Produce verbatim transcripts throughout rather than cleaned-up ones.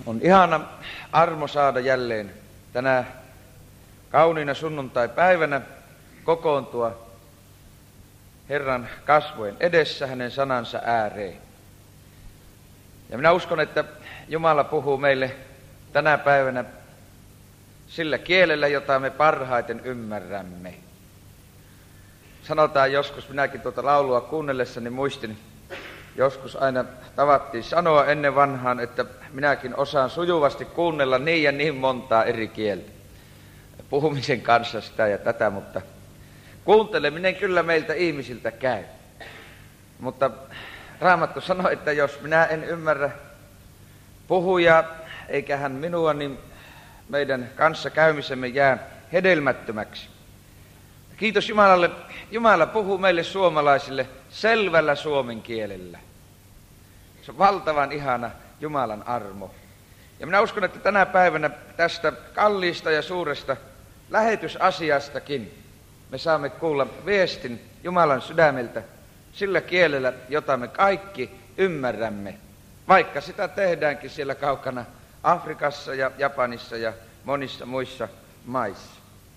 On ihana armo saada jälleen tänä kauniina sunnuntai-päivänä kokoontua Herran kasvojen edessä hänen sanansa ääreen. Ja minä uskon, että Jumala puhuu meille tänä päivänä sillä kielellä, jota me parhaiten ymmärrämme. Sanotaan joskus, minäkin tuota laulua kuunnellessani muistin, joskus aina tavattiin sanoa ennen vanhaan, että minäkin osaan sujuvasti kuunnella niin ja niin montaa eri kieltä. Puhumisen kanssa sitä ja tätä, mutta kuunteleminen kyllä meiltä ihmisiltä käy. Mutta Raamattu sanoi, että jos minä en ymmärrä puhujaa eikä hän minua, niin meidän kanssa käymisemme jää hedelmättömäksi. Kiitos Jumalalle. Jumala puhuu meille suomalaisille selvällä suomen kielellä. Se on valtavan ihana Jumalan armo. Ja minä uskon, että tänä päivänä tästä kalliista ja suuresta lähetysasiastakin me saamme kuulla viestin Jumalan sydämeltä sillä kielellä, jota me kaikki ymmärrämme, vaikka sitä tehdäänkin siellä kaukana Afrikassa ja Japanissa ja monissa muissa maissa.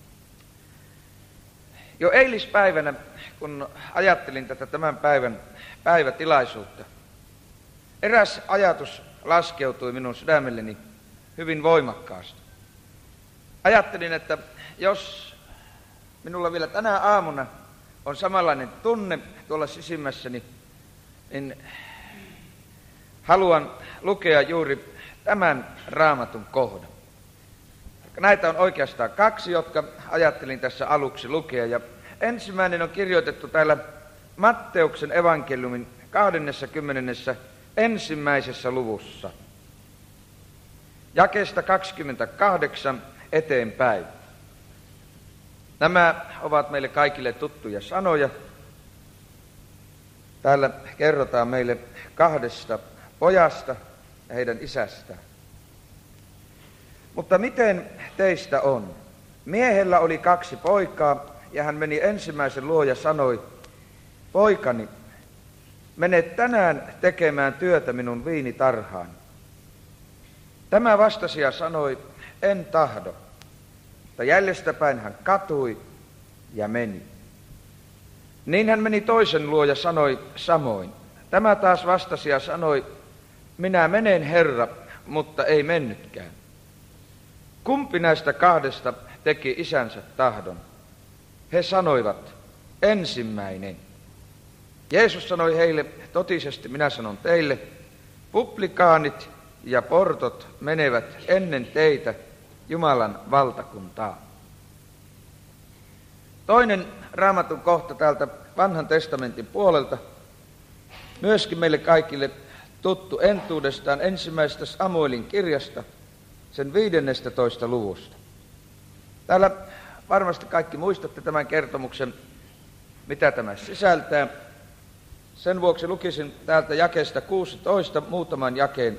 Jo eilispäivänä, kun ajattelin tätä tämän päivän päivätilaisuutta, eräs ajatus laskeutui minun sydämelleni hyvin voimakkaasti. Ajattelin, että jos minulla vielä tänä aamuna on samanlainen tunne tuolla sisimmässäni, niin haluan lukea juuri tämän Raamatun kohdan. Näitä on oikeastaan kaksi, jotka ajattelin tässä aluksi lukea. Ja ensimmäinen on kirjoitettu täällä Matteuksen evankeliumin kahdennessakymmenennessä ensimmäisessä luvussa. Jakeesta kaksikymmentäkahdeksan eteenpäin. Nämä ovat meille kaikille tuttuja sanoja. Täällä kerrotaan meille kahdesta pojasta ja heidän isästään. Mutta miten teistä on? Miehellä oli kaksi poikaa, ja hän meni ensimmäisen luo ja sanoi, poikani, mene tänään tekemään työtä minun viinitarhaan. Tämä vastasi ja sanoi, en tahdo. Mutta jäljestäpäin hän katui ja meni. Niin hän meni toisen luo ja sanoi samoin. Tämä taas vastasi ja sanoi, minä menen Herra, mutta ei mennytkään. Kumpi näistä kahdesta teki isänsä tahdon? He sanoivat, ensimmäinen. Jeesus sanoi heille, totisesti minä sanon teille, publikaanit ja portot menevät ennen teitä Jumalan valtakuntaan. Toinen Raamatun kohta täältä Vanhan testamentin puolelta, myöskin meille kaikille tuttu entuudestaan ensimmäisestä Samuelin kirjasta, sen viidennestätoista luvusta. Täällä varmasti kaikki muistatte tämän kertomuksen, mitä tämä sisältää. Sen vuoksi lukisin täältä jakeesta kuusitoista muutaman jakeen,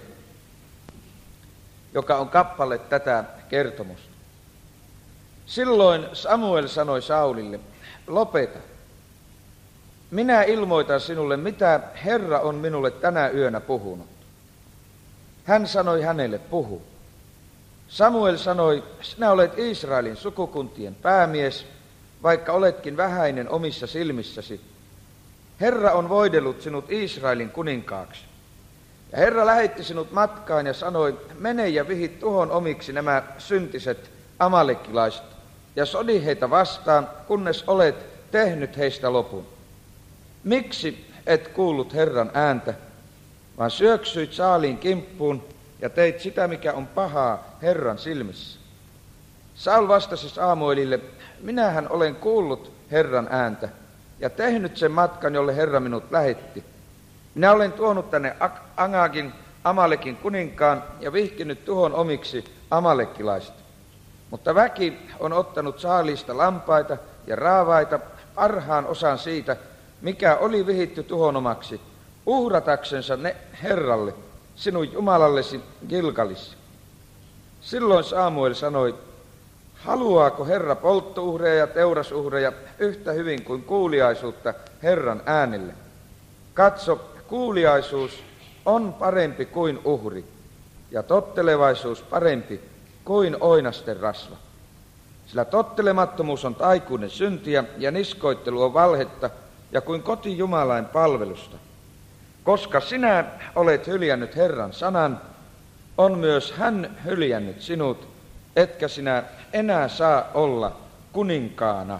joka on kappale tätä kertomusta. Silloin Samuel sanoi Saulille, lopeta. Minä ilmoitan sinulle, mitä Herra on minulle tänä yönä puhunut. Hän sanoi hänelle, puhu. Samuel sanoi, sinä olet Israelin sukukuntien päämies, vaikka oletkin vähäinen omissa silmissäsi. Herra on voidellut sinut Israelin kuninkaaksi. Ja Herra lähetti sinut matkaan ja sanoi, mene ja vihi tuhon omiksi nämä syntiset amalekkilaiset, ja sodi heitä vastaan, kunnes olet tehnyt heistä lopun. Miksi et kuullut Herran ääntä, vaan syöksyit Saaliin kimppuun ja teit sitä, mikä on pahaa Herran silmissä? Saul vastasi Samuelille, minähän olen kuullut Herran ääntä ja tehnyt sen matkan, jolle Herra minut lähetti. Minä olen tuonut tänne Agagin, Amalekin kuninkaan ja vihkinyt tuhon omiksi amalekkilaiset. Mutta väki on ottanut Saalista lampaita ja raavaita, parhaan osan siitä, mikä oli vihitty tuhon omaksi, uhrataksensa ne Herralle, sinun Jumalallesi Gilgalissa. Silloin Samuel sanoi, haluaako Herra polttouhreja ja teurasuhreja yhtä hyvin kuin kuuliaisuutta Herran äänelle? Katso, kuuliaisuus on parempi kuin uhri, ja tottelevaisuus parempi kuin oinasten rasva. Sillä tottelemattomuus on taikuuden syntiä ja niskoittelu on valhetta ja kuin koti Jumalain palvelusta. Koska sinä olet hyljännyt Herran sanan, on myös hän hyljännyt sinut, etkä sinä enää saa olla kuninkaana.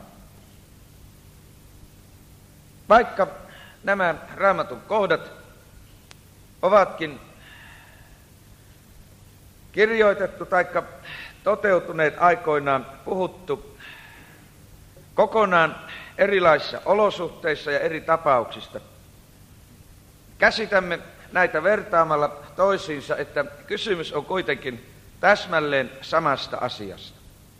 Vaikka nämä Raamatun kohdat ovatkin kirjoitettu tai toteutuneet aikoinaan, puhuttu kokonaan erilaisissa olosuhteissa ja eri tapauksista, käsitämme näitä vertaamalla toisiinsa, että kysymys on kuitenkin täsmälleen samasta asiasta.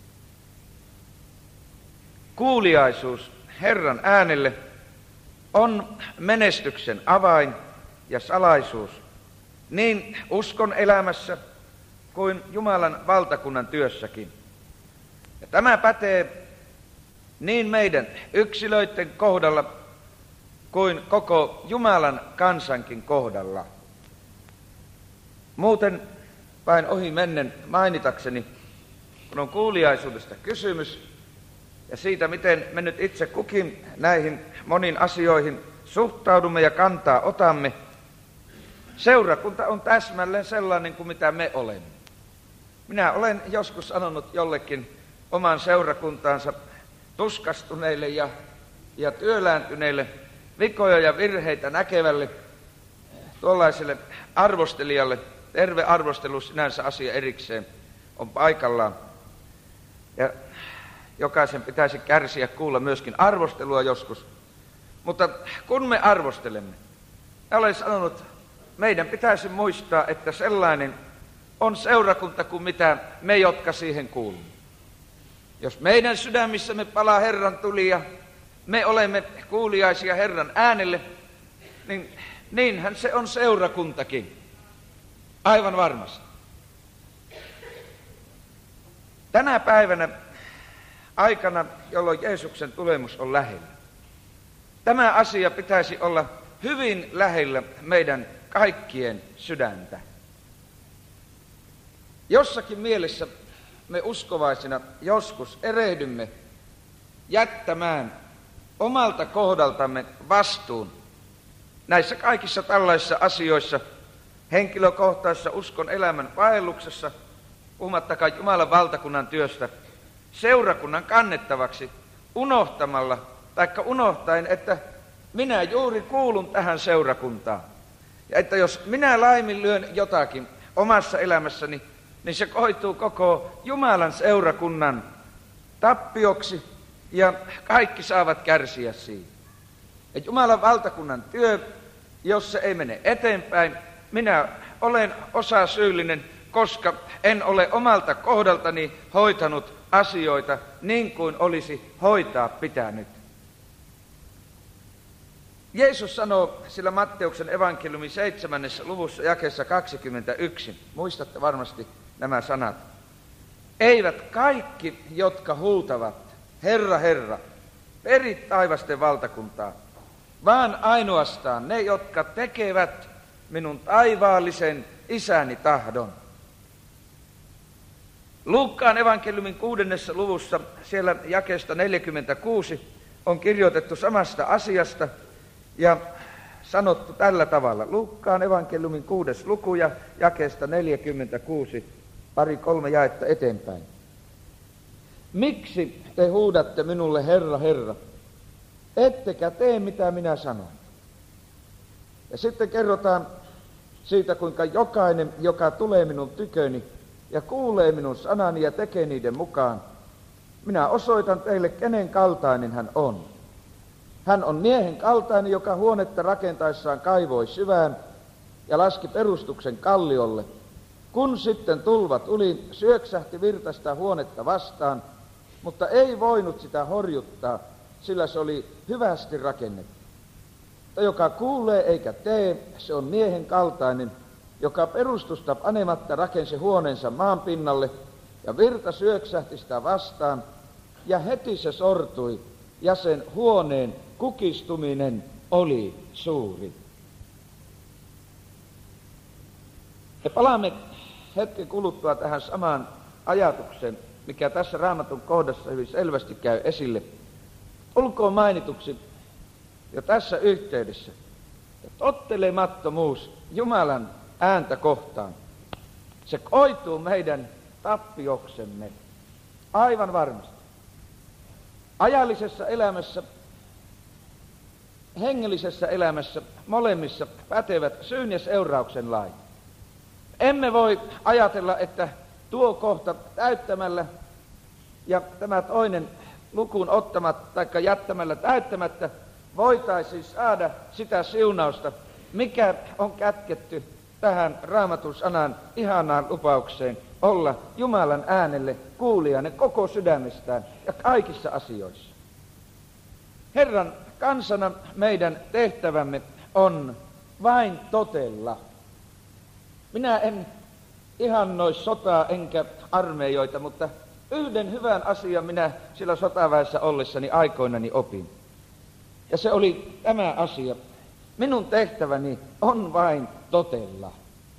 Kuuliaisuus Herran äänelle on menestyksen avain ja salaisuus niin uskon elämässä kuin Jumalan valtakunnan työssäkin. Ja tämä pätee niin meidän yksilöiden kohdalla kuin koko Jumalan kansankin kohdalla. Muuten vain ohi mennen mainitakseni, kun on kuuliaisuudesta kysymys ja siitä, miten me nyt itse kukin näihin moniin asioihin suhtaudumme ja kantaa otamme, seurakunta on täsmälleen sellainen kuin mitä me olemme. Minä olen joskus sanonut jollekin oman seurakuntaansa tuskastuneille ja, ja työlääntyneille, vikoja ja virheitä näkevälle, tuollaiselle arvostelijalle, terve arvostelu sinänsä asia erikseen on paikallaan. Ja jokaisen pitäisi kärsiä kuulla myöskin arvostelua joskus. Mutta kun me arvostelemme, ja olen sanonut, meidän pitäisi muistaa, että sellainen on seurakunta kuin mitä me, jotka siihen kuulumme. Jos meidän sydämissämme palaa Herran tuli ja me olemme kuuliaisia Herran äänelle, niin niinhän se on seurakuntakin. Aivan varmasti. Tänä päivänä, aikana, jolloin Jeesuksen tulemus on lähellä, tämä asia pitäisi olla hyvin lähellä meidän kaikkien sydäntä. Jossakin mielessä me uskovaisina joskus erehdymme jättämään omalta kohdaltamme vastuun näissä kaikissa tällaisissa asioissa, henkilökohtaisessa uskon elämän vaelluksessa, puhumattakaan Jumalan valtakunnan työstä, seurakunnan kannettavaksi unohtamalla, taikka unohtaen, että minä juuri kuulun tähän seurakuntaan. Ja että jos minä laiminlyön jotakin omassa elämässäni, niin se koituu koko Jumalan seurakunnan tappioksi ja kaikki saavat kärsiä siitä. Ja Jumalan valtakunnan työ, jos se ei mene eteenpäin, minä olen osasyyllinen, koska en ole omalta kohdaltani hoitanut asioita niin kuin olisi hoitaa pitänyt. Jeesus sanoo sillä Matteuksen evankeliumin seitsemännessä luvussa jakeessa kaksikymmentäyksi, muistatte varmasti nämä sanat. Eivät kaikki, jotka huutavat, Herra, Herra, peri taivasten valtakuntaa, vaan ainoastaan ne, jotka tekevät minun taivaallisen isäni tahdon. Luukkaan evankeliumin kuudennessa luvussa, siellä jakeesta neljäkymmentäkuusi, on kirjoitettu samasta asiasta ja sanottu tällä tavalla. Luukkaan evankeliumin kuudes luku ja jakeesta neljäkymmentäkuusi, pari kolme jaetta eteenpäin. Miksi te huudatte minulle, Herra, Herra, ettekä tee mitä minä sanon? Ja sitten kerrotaan siitä, kuinka jokainen, joka tulee minun tyköni ja kuulee minun sanani ja tekee niiden mukaan, minä osoitan teille, kenen kaltainen hän on. Hän on miehen kaltainen, joka huonetta rakentaessaan kaivoi syvään ja laski perustuksen kalliolle. Kun sitten tulvat tuli, syöksähti virta sitä huonetta vastaan, mutta ei voinut sitä horjuttaa, sillä se oli hyvästi rakennettu. Mutta joka kuulee eikä tee, se on miehen kaltainen, joka perustusta panematta rakensi huoneensa maan pinnalle, ja virta syöksähti sitä vastaan, ja heti se sortui, ja sen huoneen kukistuminen oli suuri. Me palaamme hetken kuluttua tähän samaan ajatukseen, mikä tässä Raamatun kohdassa hyvin selvästi käy esille. Olkoon mainituksi jo tässä yhteydessä, että tottelemattomuus Jumalan ääntä kohtaan, se koituu meidän tappioksemme aivan varmasti. Ajallisessa elämässä, hengellisessä elämässä, molemmissa pätevät syyn ja seurauksen lait. Emme voi ajatella, että tuo kohta täyttämällä ja tämä toinen lukuun ottamatta tai jättämällä täyttämättä voitaisiin saada sitä siunausta, mikä on kätketty tähän Raamatun sanan ihanaan lupaukseen olla Jumalan äänelle kuulijainen koko sydämestään ja kaikissa asioissa. Herran kansana meidän tehtävämme on vain totella. Minä en ihannoi sotaa enkä armeijoita, mutta yhden hyvän asian minä sillä sotaväessä ollessani aikoinani opin. Ja se oli tämä asia. Minun tehtäväni on vain totella.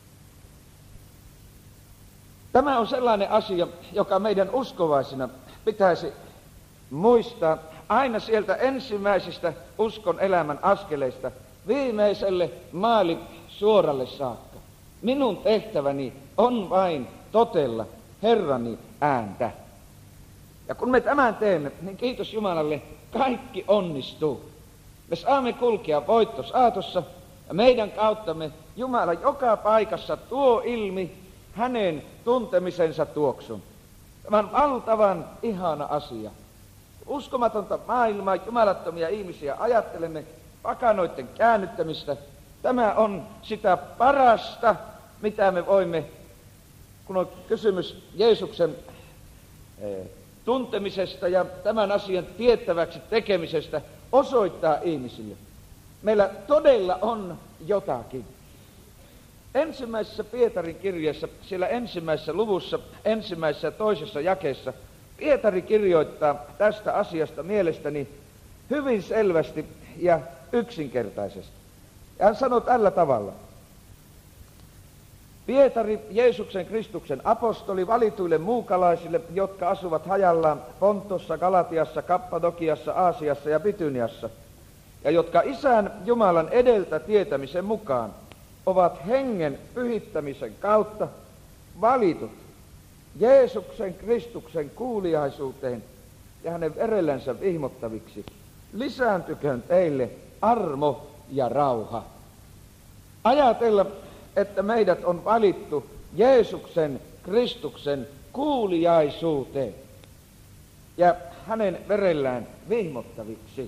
Tämä on sellainen asia, joka meidän uskovaisina pitäisi muistaa aina sieltä ensimmäisistä uskon elämän askeleista viimeiselle maali suoralle saakka. Minun tehtäväni on vain totella Herrani ääntä. Ja kun me tämän teemme, niin kiitos Jumalalle, kaikki onnistuu. Me saamme kulkea voittosaatossa ja meidän kauttamme Jumala joka paikassa tuo ilmi hänen tuntemisensa tuoksun. Tämä on valtavan ihana asia. Uskomatonta maailmaa, jumalattomia ihmisiä ajattelemme pakanoiden käännyttämistä. Tämä on sitä parasta, mitä me voimme, kun on kysymys Jeesuksen tuntemisesta ja tämän asian tiettäväksi tekemisestä, osoittaa ihmisille. Meillä todella on jotakin. Ensimmäisessä Pietarin kirjassa, siellä ensimmäisessä luvussa, ensimmäisessä ja toisessa jakeessa, Pietari kirjoittaa tästä asiasta mielestäni hyvin selvästi ja yksinkertaisesti. Ja hän sanoo tällä tavalla. Pietari, Jeesuksen Kristuksen apostoli, valituille muukalaisille, jotka asuvat hajallaan Pontossa, Galatiassa, Kappadokiassa, Aasiassa ja Bityniassa, ja jotka Isän Jumalan edeltä tietämisen mukaan ovat hengen pyhittämisen kautta valitut Jeesuksen Kristuksen kuuliaisuuteen ja hänen verellänsä vihmottaviksi. Lisääntyköön teille armo ja rauha. Ajatella, että meidät on valittu Jeesuksen Kristuksen kuuliaisuuteen ja hänen verellään vihmottaviksi.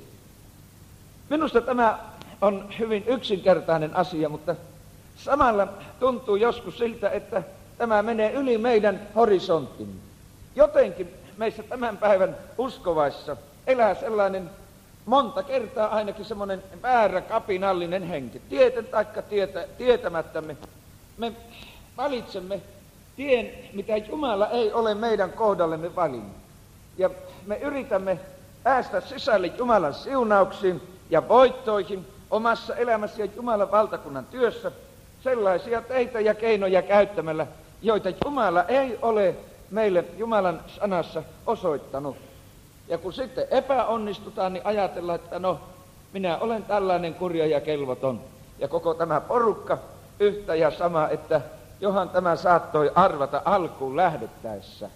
Minusta tämä on hyvin yksinkertainen asia, mutta samalla tuntuu joskus siltä, että tämä menee yli meidän horisonttimme. Jotenkin meissä tämän päivän uskovaissa elää sellainen monta kertaa ainakin semmoinen väärä kapinallinen henki. Tieten taikka tietä, tietämättämme me valitsemme tien, mitä Jumala ei ole meidän kohdallemme valinnut. Ja me yritämme päästä sisälle Jumalan siunauksiin ja voittoihin omassa elämässä ja Jumalan valtakunnan työssä sellaisia teitä ja keinoja käyttämällä, joita Jumala ei ole meille Jumalan sanassa osoittanut. Ja kun sitten epäonnistutaan, niin ajatellaan, että no, minä olen tällainen kurja ja kelvoton. Ja koko tämä porukka yhtä ja sama, että johan tämä saattoi arvata alkuun lähdettäessä.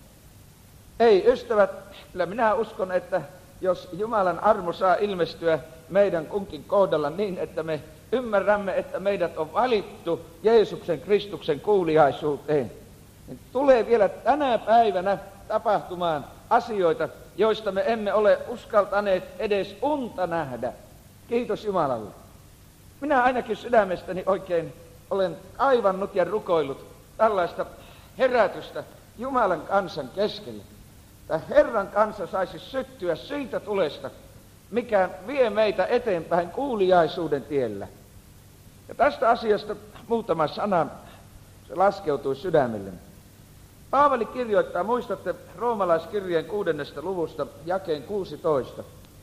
Ei ystävät, kyllä minä uskon, että jos Jumalan armo saa ilmestyä meidän kunkin kohdalla niin, että me ymmärrämme, että meidät on valittu Jeesuksen Kristuksen kuuliaisuuteen, niin tulee vielä tänä päivänä tapahtumaan asioita, joista me emme ole uskaltaneet edes unta nähdä. Kiitos Jumalalle. Minä ainakin sydämestäni oikein olen kaivannut ja rukoillut tällaista herätystä Jumalan kansan keskelle. Tämä Herran kansa saisi syttyä siitä tulesta, mikä vie meitä eteenpäin kuuliaisuuden tiellä. Ja tästä asiasta muutama sana, se laskeutui sydämelle. Paavali kirjoittaa, muistatte roomalaiskirjeen kuudennesta luvusta jakeen kuusitoista.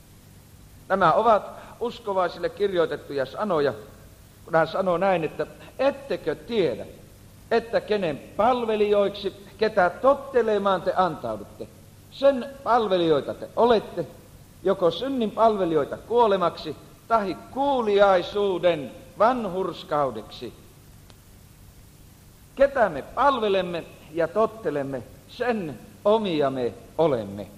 Nämä ovat uskovaisille kirjoitettuja sanoja, kun hän sanoo näin, että ettekö tiedä, että kenen palvelijoiksi, ketä tottelemaan te antaudutte. Sen palvelijoita te olette, joko synnin palvelijoita kuolemaksi, tahi kuuliaisuuden vanhurskaudeksi. Ketä me palvelemme ja tottelemme, sen omia me olemme.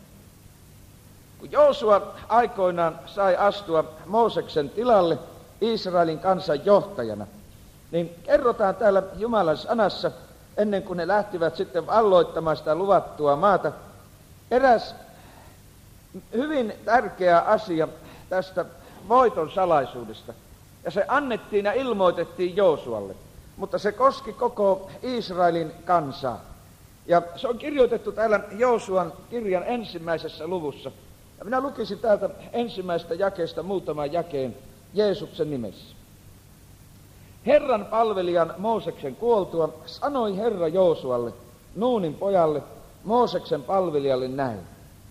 Kun Joosua aikoinaan sai astua Mooseksen tilalle Israelin kansan johtajana, niin kerrotaan täällä Jumalan sanassa, ennen kuin ne lähtivät sitten valloittamaan sitä luvattua maata, eräs hyvin tärkeä asia tästä voiton salaisuudesta. Ja se annettiin ja ilmoitettiin Joosualle, mutta se koski koko Israelin kansaa. Ja se on kirjoitettu täällä Joosuan kirjan ensimmäisessä luvussa. Ja minä lukisin täältä ensimmäisestä jakeesta muutaman jakeen Jeesuksen nimessä. Herran palvelijan Mooseksen kuoltua sanoi Herra Joosualle, Nuunin pojalle, Mooseksen palvelijalle näin.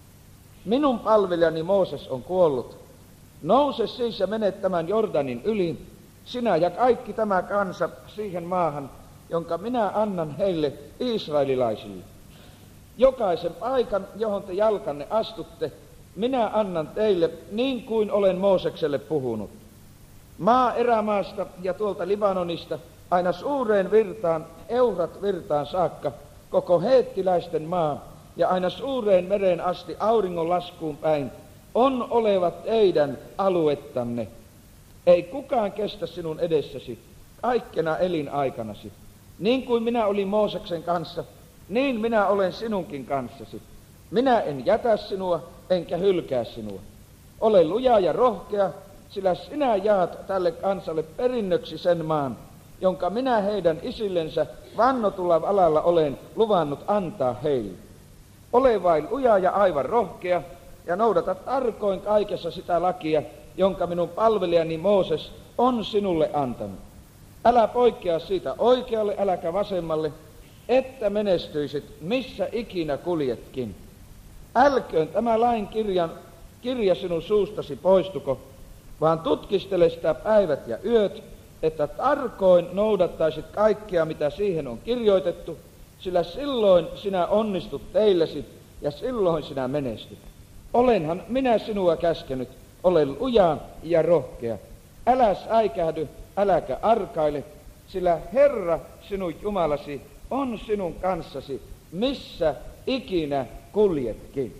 Minun palvelijani Mooses on kuollut. Nouse siis ja mene tämän Jordanin yli, sinä ja kaikki tämä kansa siihen maahan, jonka minä annan heille israelilaisille. Jokaisen paikan, johon te jalkanne astutte, minä annan teille niin kuin olen Moosekselle puhunut. Maa erämaasta ja tuolta Libanonista aina suureen virtaan, Eurat virtaan saakka, koko heettiläisten maa ja aina suureen mereen asti auringon laskuun päin on olevat teidän aluettanne. Ei kukaan kestä sinun edessäsi kaikkena elinaikanasi. Niin kuin minä olin Mooseksen kanssa, niin minä olen sinunkin kanssasi. Minä en jätä sinua, enkä hylkää sinua. Ole luja ja rohkea, sillä sinä jaat tälle kansalle perinnöksi sen maan, jonka minä heidän isillensä vannotulla alalla olen luvannut antaa heille. Ole vain luja ja aivan rohkea, ja noudata tarkoin kaikessa sitä lakia, jonka minun palvelijani Mooses on sinulle antanut. Älä poikkea siitä oikealle, äläkä vasemmalle, että menestyisit, missä ikinä kuljetkin. Älköön tämä lain kirjan, kirja sinun suustasi poistuko, vaan tutkistele sitä päivät ja yöt, että tarkoin noudattaisit kaikkea, mitä siihen on kirjoitettu, sillä silloin sinä onnistut teillesi ja silloin sinä menestyt. Olenhan minä sinua käskenyt, ole luja ja rohkea. Älä säikähdy, äläkä arkaile, sillä Herra sinun Jumalasi on sinun kanssasi, missä ikinä kuljetkin.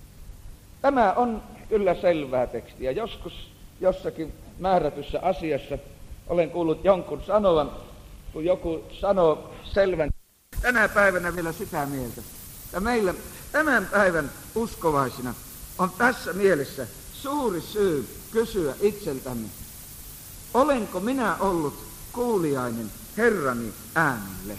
Tämä on kyllä selvää tekstiä. Joskus jossakin määrätyssä asiassa olen kuullut jonkun sanovan, kun joku sanoo selvän, tänä päivänä vielä sitä mieltä. Ja meillä tämän päivän uskovaisina on tässä mielessä suuri syy kysyä itseltämme, olenko minä ollut kuuliainen Herrani äänelle?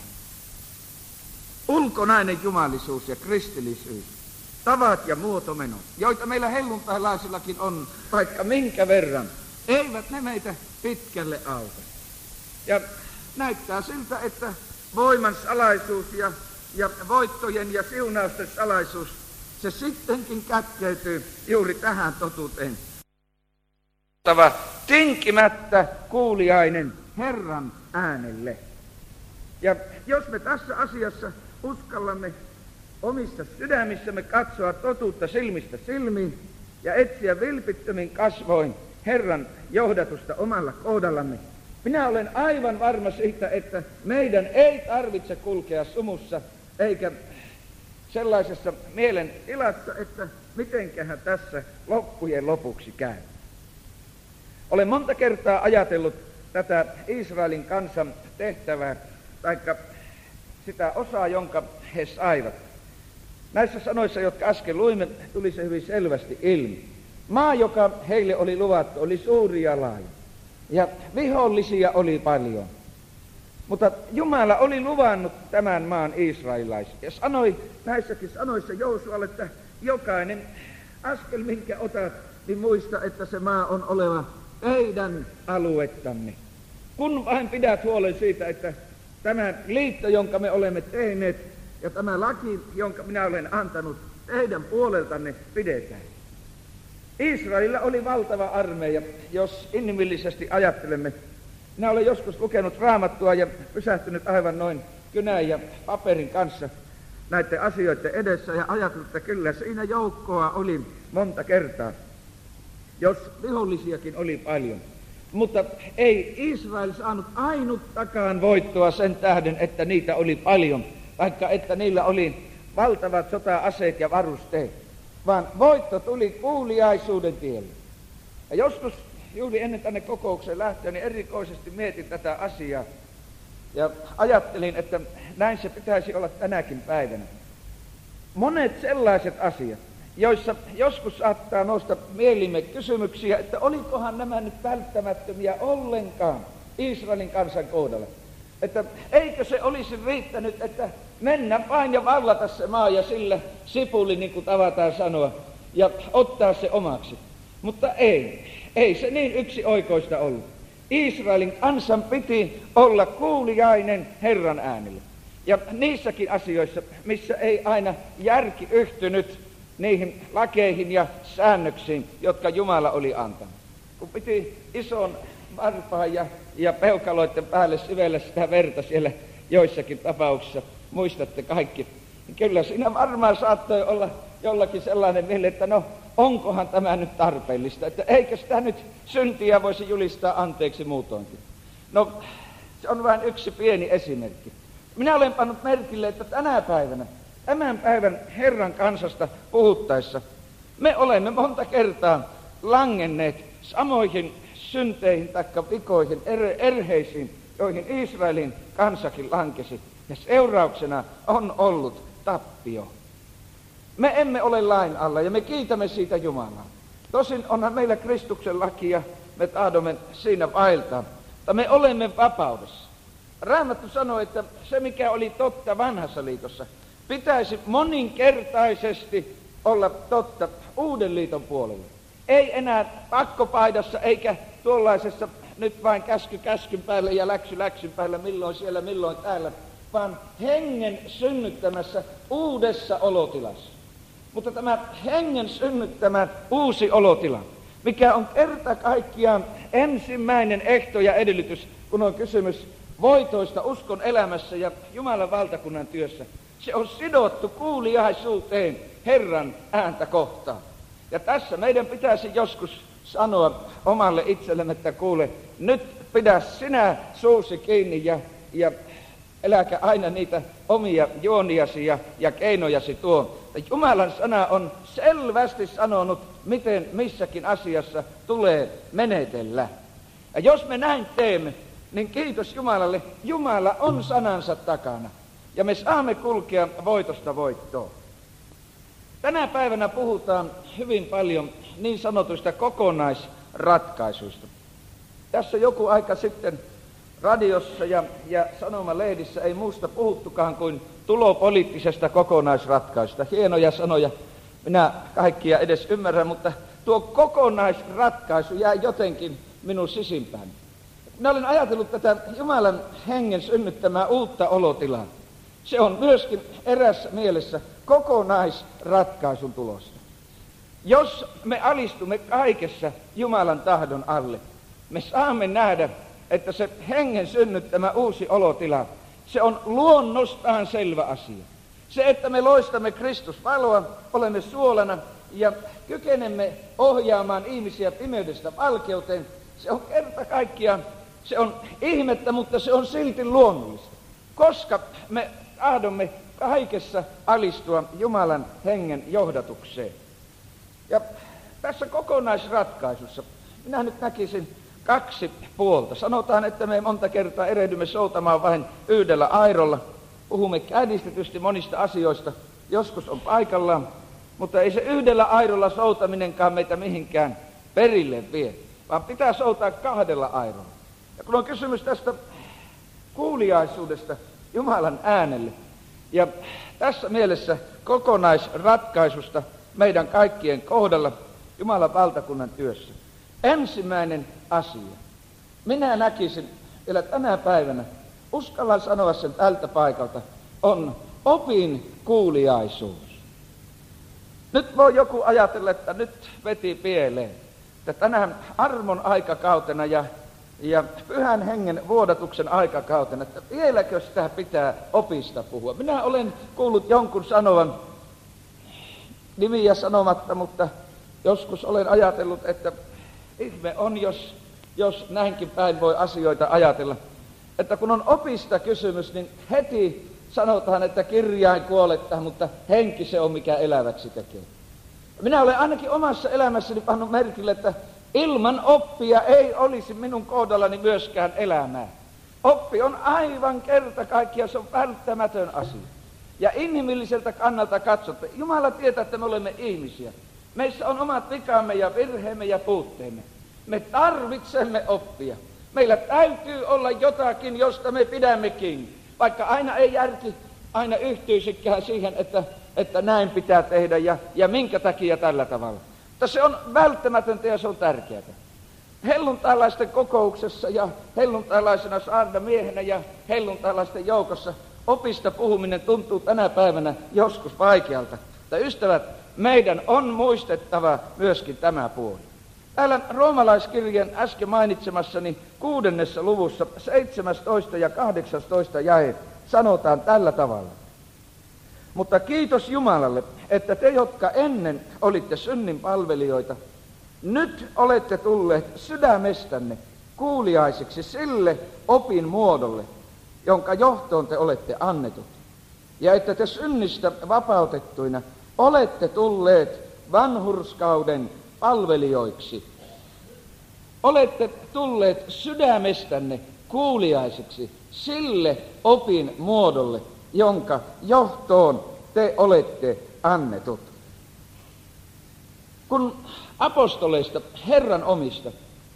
Ulkonainen jumalisuus ja kristillisyys, tavat ja muotomenot, joita meillä helluntailaisillakin on vaikka minkä verran, eivät ne meitä pitkälle auta. Ja näyttää siltä, että voiman salaisuus ja, ja voittojen ja siunausten salaisuus, se sittenkin kätkeytyy juuri tähän totuuteen. Tinkimättä kuuliainen Herran äänelle. Ja jos me tässä asiassa uskallamme omissa sydämissämme katsoa totuutta silmistä silmiin ja etsiä vilpittömin kasvoin Herran johdatusta omalla kohdallamme, minä olen aivan varma siitä, että meidän ei tarvitse kulkea sumussa eikä sellaisessa mielen tilassa, että mitenkähän tässä loppujen lopuksi käy. Olen monta kertaa ajatellut tätä Israelin kansan tehtävää, taikka sitä osaa, jonka he saivat. Näissä sanoissa, jotka äsken luimme, tuli se hyvin selvästi ilmi. Maa, joka heille oli luvattu, oli suuri ja laaja, ja vihollisia oli paljon. Mutta Jumala oli luvannut tämän maan israelilaisille ja sanoi näissäkin sanoissa Joosualle, että jokainen askel, minkä otat, niin muista, että se maa on oleva teidän aluettanne. Kun vain pidät huolen siitä, että tämä liitto, jonka me olemme tehneet, ja tämä laki, jonka minä olen antanut, teidän puoleltanne pidetään. Israelilla oli valtava armeija, jos inhimillisesti ajattelemme. Minä olen joskus lukenut Raamattua ja pysähtynyt aivan noin kynän ja paperin kanssa näiden asioiden edessä ja ajatellut, että kyllä siinä joukkoa oli monta kertaa, jos vihollisiakin oli paljon. Mutta ei Israel saanut ainuttakaan voittoa sen tähden, että niitä oli paljon, vaikka että niillä oli valtavat sota-aseet ja varusteet, vaan voitto tuli kuuliaisuuden tielle. Ja joskus juuri ennen tänne kokoukseen lähtöä, niin erikoisesti mietin tätä asiaa ja ajattelin, että näin se pitäisi olla tänäkin päivänä. Monet sellaiset asiat, joissa joskus saattaa nousta mielimme kysymyksiä, että olikohan nämä nyt välttämättömiä ollenkaan Israelin kansan kohdalla. Että eikö se olisi riittänyt, että mennä vain ja vallata se maa ja sillä sipuli, niin kuin tavataan sanoa, ja ottaa se omaksi. Mutta ei, ei se niin yksioikoista ollut. Israelin kansan piti olla kuuliainen Herran äänelle. Ja niissäkin asioissa, missä ei aina järki yhtynyt niihin lakeihin ja säännöksiin, jotka Jumala oli antanut. Kun piti ison varpaan ja, ja peukaloiden päälle syvellä sitä verta siellä joissakin tapauksissa, muistatte kaikki, niin kyllä siinä varmaan saattoi olla jollakin sellainen mieli, että no onkohan tämä nyt tarpeellista, että eikö sitä nyt syntiä voisi julistaa anteeksi muutoinkin. No se on vain yksi pieni esimerkki. Minä olen pannut merkille, että tänä päivänä, tämän päivän Herran kansasta puhuttaessa, me olemme monta kertaa langenneet samoihin synteihin tai vikoihin, er, erheisiin, joihin Israelin kansakin lankesi. Ja seurauksena on ollut tappio. Me emme ole lain alla ja me kiitämme siitä Jumalaa. Tosin onhan meillä Kristuksen laki ja me tahdomme siinä vaeltaa, mutta me olemme vapaudessa. Raamattu sanoo, että se mikä oli totta vanhassa liitossa, pitäisi moninkertaisesti olla totta uuden liiton puolella. Ei enää pakkopaidassa eikä tuollaisessa nyt vain käsky käskyn päälle ja läksy läksyn päälle, milloin siellä, milloin täällä, vaan hengen synnyttämässä uudessa olotilassa. Mutta tämä hengen synnyttämä uusi olotila, mikä on kerta kaikkiaan ensimmäinen ehto ja edellytys, kun on kysymys voitoista uskon elämässä ja Jumalan valtakunnan työssä, se on sidottu kuuliaisuuteen Herran ääntä kohtaan. Ja tässä meidän pitäisi joskus sanoa omalle itsellemme, että kuule, nyt pidä sinä suusi kiinni ja, ja eläkä aina niitä omia juoniasi ja, ja keinojasi tuo. Jumalan sana on selvästi sanonut, miten missäkin asiassa tulee menetellä. Ja jos me näin teemme, niin kiitos Jumalalle, Jumala on sanansa takana. Ja me saamme kulkea voitosta voittoon. Tänä päivänä puhutaan hyvin paljon niin sanotuista kokonaisratkaisuista. Tässä joku aika sitten radiossa ja, ja sanomalehdissä ei muusta puhuttukaan kuin tulopoliittisesta kokonaisratkaisusta. Hienoja sanoja, minä kaikkia edes ymmärrän, mutta tuo kokonaisratkaisu jäi jotenkin minun sisimpään. Minä olen ajatellut tätä Jumalan hengen synnyttämää uutta olotilaa. Se on myöskin erässä mielessä kokonaisratkaisun tulosta. Jos me alistumme kaikessa Jumalan tahdon alle, me saamme nähdä, että se hengen synnyttämä uusi olotila, se on luonnostaan selvä asia. Se, että me loistamme Kristusvaloa, olemme suolana ja kykenemme ohjaamaan ihmisiä pimeydestä valkeuteen, se on kerta kaikkiaan, se on ihmettä, mutta se on silti luonnollista, koska me tahdomme kaikessa alistua Jumalan hengen johdatukseen. Ja tässä kokonaisratkaisussa minä nyt näkisin kaksi puolta. Sanotaan, että me monta kertaa erehdymme soutamaan vain yhdellä airolla. Puhumme kädistetysti monista asioista, joskus on paikallaan, mutta ei se yhdellä airolla soutaminenkaan meitä mihinkään perille vie, vaan pitää soutaa kahdella airolla. Ja kun on kysymys tästä kuuliaisuudesta Jumalan äänelle, ja tässä mielessä kokonaisratkaisusta meidän kaikkien kohdalla Jumalan valtakunnan työssä. Ensimmäinen asia. Minä näkisin vielä tänä päivänä, uskallan sanoa sen tältä paikalta, on opin kuuliaisuus. Nyt voi joku ajatella, että nyt veti pieleen, että tänään armon aikakautena ja ja pyhän hengen vuodatuksen aikakautena, että vieläkö sitä pitää opista puhua. Minä olen kuullut jonkun sanovan, nimiä sanomatta, mutta joskus olen ajatellut, että ihme on, jos, jos näinkin päin voi asioita ajatella. Että kun on opista kysymys, niin heti sanotaan, että kirjain kuolettaa, mutta henki se on, mikä eläväksi tekee. Minä olen ainakin omassa elämässäni pannut merkille, että ilman oppia ei olisi minun kohdallani myöskään elämää. Oppi on aivan kerta kaikkiaan, se on välttämätön asia. Ja inhimilliseltä kannalta katsotte, Jumala tietää, että me olemme ihmisiä. Meissä on omat vikamme ja virheemme ja puutteemme. Me tarvitsemme oppia. Meillä täytyy olla jotakin, josta me pidämme kiinni. Vaikka aina ei järki aina yhtyisikään siihen, että, että näin pitää tehdä ja, ja minkä takia tällä tavalla. Mutta se on välttämätöntä ja se on tärkeää. Helluntailaisten kokouksessa ja helluntailaisena saarnamiehenä ja helluntailaisten joukossa opista puhuminen tuntuu tänä päivänä joskus vaikealta. Mutta ystävät, meidän on muistettava myöskin tämä puoli. Täällä roomalaiskirjan äsken mainitsemassani kuudennessa luvussa seitsemästoista ja kahdeksastoista jae sanotaan tällä tavalla. Mutta kiitos Jumalalle, että te, jotka ennen olitte synnin palvelijoita, nyt olette tulleet sydämestänne kuuliaisiksi sille opin muodolle, jonka johtoon te olette annetut. Ja että te synnistä vapautettuina olette tulleet vanhurskauden palvelijoiksi. Olette tulleet sydämestänne kuuliaisiksi sille opin muodolle, jonka johtoon te olette annetut. Kun apostoleista, Herran omista,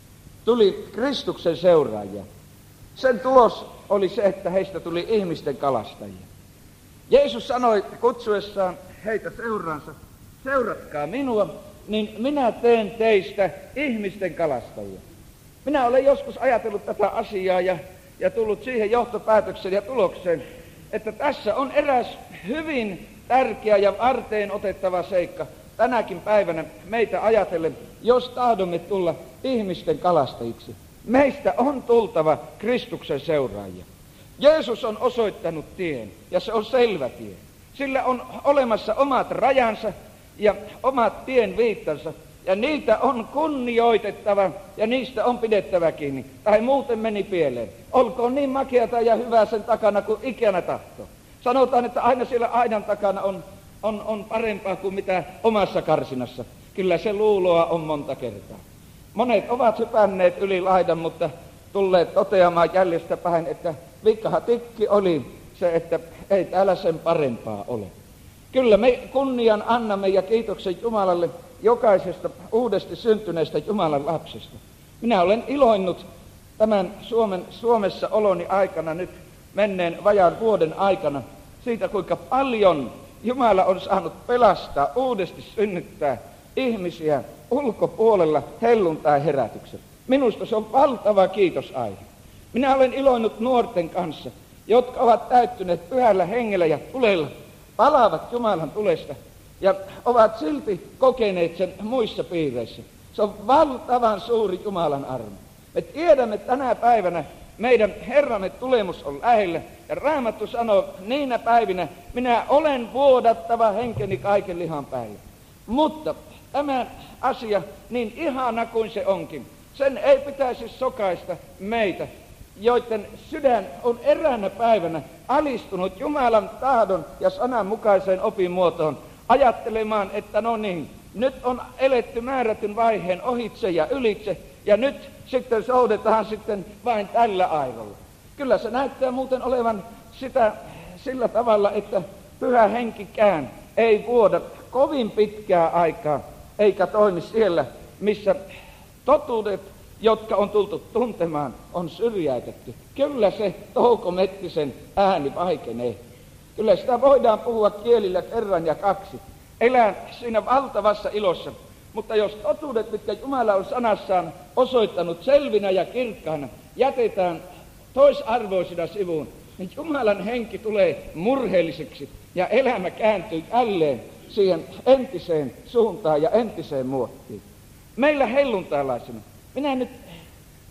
tuli Kristuksen seuraajia, sen tulos oli se, että heistä tuli ihmisten kalastajia. Jeesus sanoi kutsuessaan heitä seuraansa, seuratkaa minua, niin minä teen teistä ihmisten kalastajia. Minä olen joskus ajatellut tätä asiaa ja, ja tullut siihen johtopäätökseen ja tulokseen, että tässä on eräs hyvin tärkeä ja varteen otettava seikka tänäkin päivänä meitä ajatellen, jos tahdomme tulla ihmisten kalastajiksi. Meistä on tultava Kristuksen seuraajia. Jeesus on osoittanut tien, ja se on selvä tie. Sillä on olemassa omat rajansa ja omat tien viittansa, ja niitä on kunnioitettava, ja niistä on pidettävä kiinni, tai muuten meni pieleen. Olkoon niin makeata ja hyvää sen takana kuin ikinä tahtoo. Sanotaan, että aina siellä aidan takana on, on, on parempaa kuin mitä omassa karsinassa. Kyllä se luuloa on monta kertaa. Monet ovat hypänneet yli laidan, mutta tulleet toteamaan jäljestä päin, että vikaha tikki oli se, että ei täällä sen parempaa ole. Kyllä me kunnian annamme ja kiitoksen Jumalalle jokaisesta uudesti syntyneestä Jumalan lapsesta. Minä olen iloinnut tämän Suomen, Suomessa oloni aikana nyt menneen vajaan vuoden aikana siitä, kuinka paljon Jumala on saanut pelastaa, uudesti synnyttää ihmisiä ulkopuolella helluntain herätyksen. Minusta se on valtava kiitosaihe. Minä olen iloinnut nuorten kanssa, jotka ovat täyttyneet pyhällä hengellä ja tulella, palaavat Jumalan tulesta ja ovat silti kokeneet sen muissa piireissä. Se on valtavan suuri Jumalan armo. Me tiedämme tänä päivänä, meidän Herramme tulemus on lähellä, ja Raamattu sanoo niinä päivinä, minä olen vuodattava henkeni kaiken lihan päälle. Mutta tämä asia, niin ihana kuin se onkin, sen ei pitäisi sokaista meitä, joiden sydän on eräänä päivänä alistunut Jumalan tahdon ja sanan mukaiseen opinmuotoon, ajattelemaan, että no niin, nyt on eletty määrätyn vaiheen ohitse ja ylitse, ja nyt sitten soudetaan sitten vain tällä aivolla. Kyllä se näyttää muuten olevan sitä sillä tavalla, että pyhä henkikään ei vuoda kovin pitkää aikaa, eikä toimi siellä, missä totuudet, jotka on tultu tuntemaan, on syrjäytetty. Kyllä se Touko Mettisen ääni vaikenee. Kyllä sitä voidaan puhua kielillä kerran ja kaksi. Elää siinä valtavassa ilossa. Mutta jos totuudet, mitkä Jumala on sanassaan osoittanut selvinä ja kirkkaana, jätetään toisarvoisina sivuun, niin Jumalan henki tulee murheelliseksi ja elämä kääntyy jälleen siihen entiseen suuntaan ja entiseen muottiin. Meillä helluntailaisena, minä nyt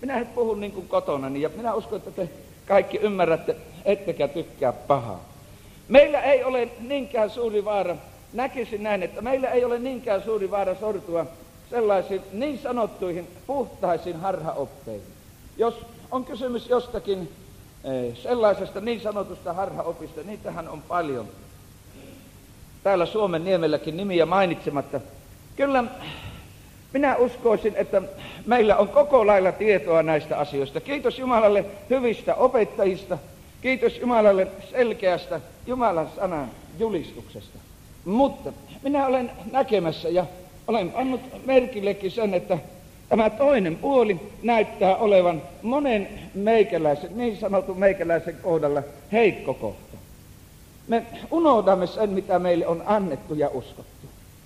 minä nyt puhun niin kuin kotonani, ja minä uskon, että te kaikki ymmärrätte, ettekä tykkää pahaa. Meillä ei ole niinkään suuri vaara, näkisin näin, että meillä ei ole niinkään suuri vaara sortua sellaisiin niin sanottuihin puhtaisiin harhaoppeihin. Jos on kysymys jostakin eh, sellaisesta niin sanotusta harhaopista, niitähän on paljon. Täällä Suomen niemelläkin nimiä mainitsematta. Kyllä minä uskoisin, että meillä on koko lailla tietoa näistä asioista. Kiitos Jumalalle hyvistä opettajista. Kiitos Jumalalle selkeästä Jumalan sanan julistuksesta. Mutta minä olen näkemässä ja olen pannut merkillekin sen, että tämä toinen puoli näyttää olevan monen meikäläisen, niin sanotun meikäläisen kohdalla heikko kohta. Me unohdamme sen, mitä meille on annettu ja uskottu.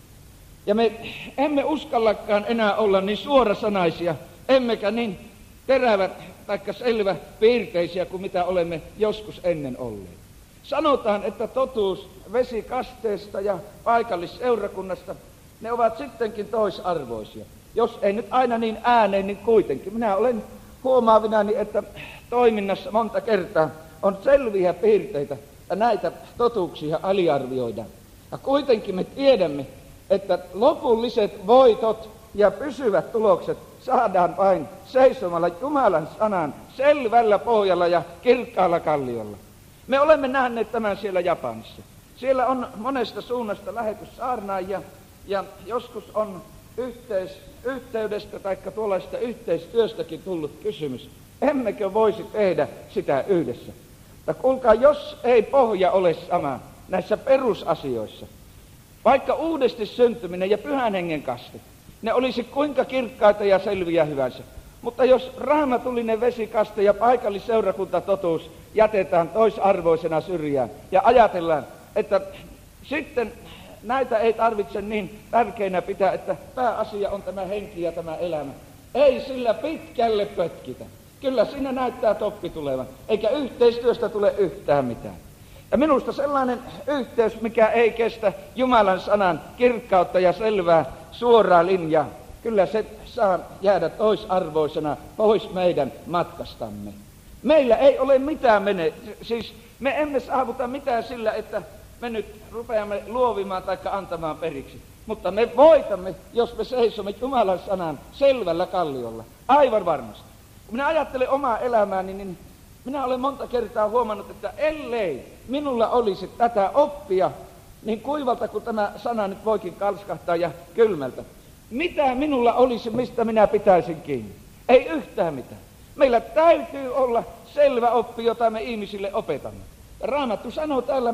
Ja me emme uskallakaan enää olla niin suorasanaisia, emmekä niin terävät tai selvä piirteisiä kuin mitä olemme joskus ennen olleet. Sanotaan, että totuus vesikasteesta ja paikallisseurakunnasta, ne ovat sittenkin toisarvoisia. Jos ei nyt aina niin ääneen, niin kuitenkin. Minä olen huomaavinani, että toiminnassa monta kertaa on selviä piirteitä ja näitä totuuksia aliarvioidaan. Ja kuitenkin me tiedämme, että lopulliset voitot ja pysyvät tulokset saadaan vain seisomalla Jumalan sanan selvällä pohjalla ja kirkkaalla kalliolla. Me olemme nähneet tämän siellä Japanissa. Siellä on monesta suunnasta lähetyssaarnaajia ja joskus on yhteis, yhteydestä tai tuollaista yhteistyöstäkin tullut kysymys. Emmekö voisi tehdä sitä yhdessä? Mutta kuulkaa, jos ei pohja ole sama näissä perusasioissa, vaikka uudesti syntyminen ja pyhän hengen kaste, ne olisi kuinka kirkkaita ja selviä hyvänsä. Mutta jos raamatullinen vesikaste ja paikallisseurakuntatotuus jätetään toisarvoisena syrjään ja ajatellaan, että sitten näitä ei tarvitse niin tärkeinä pitää, että pääasia on tämä henki ja tämä elämä. Ei sillä pitkälle pötkitä. Kyllä siinä näyttää toppi tulevan, eikä yhteistyöstä tule yhtään mitään. Ja minusta sellainen yhteys, mikä ei kestä Jumalan sanan kirkkautta ja selvää suoraa linjaa, kyllä se saa jäädä toisarvoisena pois meidän matkastamme. Meillä ei ole mitään mene, siis me emme saavuta mitään sillä, että me nyt rupeamme luovimaan tai antamaan periksi. Mutta me voitamme, jos me seisomme Jumalan sanan selvällä kalliolla. Aivan varmasti. Kun minä ajattelen omaa elämääni, niin minä olen monta kertaa huomannut, että ellei minulla olisi tätä oppia, niin kuivalta kuin tämä sana nyt voikin kalskahtaa ja kylmältä. Mitä minulla olisi, mistä minä pitäisin kiinni? Ei yhtään mitään. Meillä täytyy olla selvä oppi, jota me ihmisille opetamme. Raamattu sanoo täällä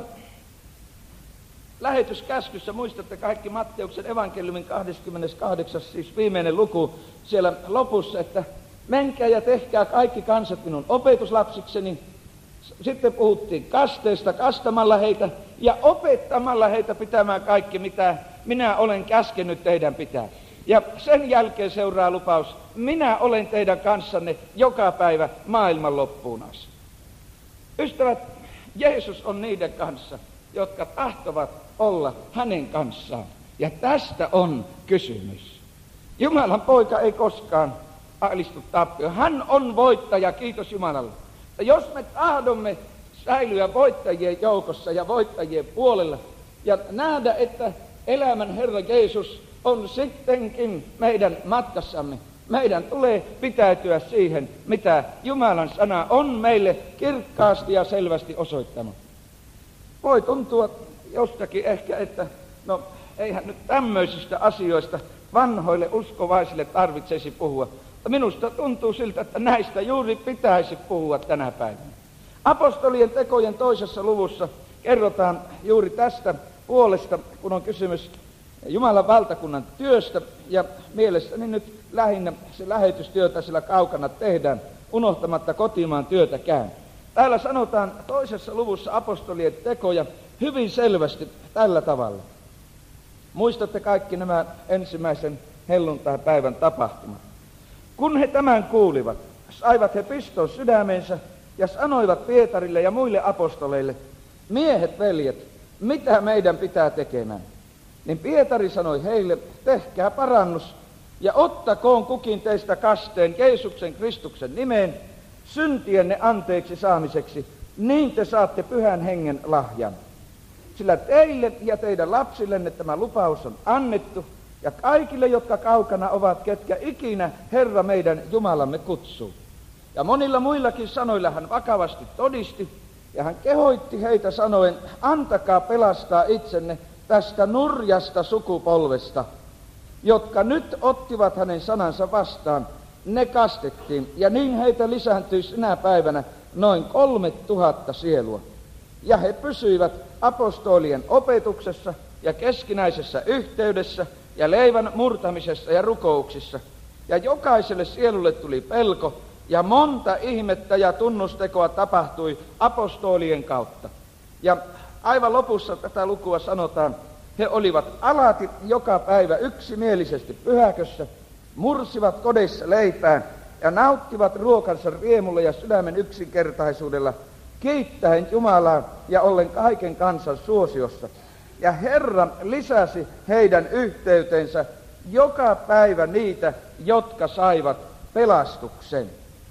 lähetyskäskyssä, muistatte kaikki Matteuksen evankeliumin kaksikymmentäkahdeksan, siis viimeinen luku siellä lopussa, että menkää ja tehkää kaikki kansat minun opetuslapsikseni. Sitten puhuttiin kasteesta kastamalla heitä ja opettamalla heitä pitämään kaikki, mitä minä olen käskenyt teidän pitää. Ja sen jälkeen seuraa lupaus, minä olen teidän kanssanne joka päivä maailman loppuun asti. Ystävät, Jeesus on niiden kanssa, jotka tahtovat olla hänen kanssaan. Ja tästä on kysymys. Jumalan poika ei koskaan alistu tappioon. Hän on voittaja, kiitos Jumalalle. Ja jos me tahdomme säilyä voittajien joukossa ja voittajien puolella ja nähdä, että elämän Herra Jeesus on sittenkin meidän matkassamme, meidän tulee pitäytyä siihen, mitä Jumalan sana on meille kirkkaasti ja selvästi osoittanut. Voi tuntua jostakin ehkä, että no eihän nyt tämmöisistä asioista vanhoille uskovaisille tarvitsisi puhua. Minusta tuntuu siltä, että näistä juuri pitäisi puhua tänä päivänä. Apostolien tekojen toisessa luvussa kerrotaan juuri tästä puolesta, kun on kysymys Jumalan valtakunnan työstä, ja mielestäni nyt lähinnä se lähetystyötä sillä kaukana tehdään, unohtamatta kotimaan työtäkään. Täällä sanotaan toisessa luvussa apostolien tekoja hyvin selvästi tällä tavalla. Muistatte kaikki nämä ensimmäisen helluntaipäivän tapahtumat. Kun he tämän kuulivat, saivat he piston sydämensä ja sanoivat Pietarille ja muille apostoleille, miehet, veljet, mitä meidän pitää tekemään? Niin Pietari sanoi heille, tehkää parannus ja ottakoon kukin teistä kasteen Jeesuksen Kristuksen nimeen syntienne anteeksi saamiseksi, niin te saatte Pyhän Hengen lahjan. Sillä teille ja teidän lapsillenne tämä lupaus on annettu, ja kaikille, jotka kaukana ovat, ketkä ikinä Herra meidän Jumalamme kutsuu. Ja monilla muillakin sanoilla hän vakavasti todisti, ja hän kehoitti heitä sanoen, antakaa pelastaa itsenne tästä nurjasta sukupolvesta, jotka nyt ottivat hänen sanansa vastaan. Ne kastettiin, ja niin heitä lisääntyi sinä päivänä noin kolme tuhatta sielua. Ja he pysyivät apostolien opetuksessa ja keskinäisessä yhteydessä ja leivän murtamisessa ja rukouksissa. Ja jokaiselle sielulle tuli pelko, ja monta ihmettä ja tunnustekoa tapahtui apostolien kautta. Ja aivan lopussa tätä lukua sanotaan, he olivat alati joka päivä yksimielisesti pyhäkössä, mursivat kodeissa leipää ja nauttivat ruokansa riemulla ja sydämen yksinkertaisuudella, kiittäen Jumalaa ja ollen kaiken kansan suosiossa. Ja Herra lisäsi heidän yhteytensä joka päivä niitä, jotka saivat pelastuksen.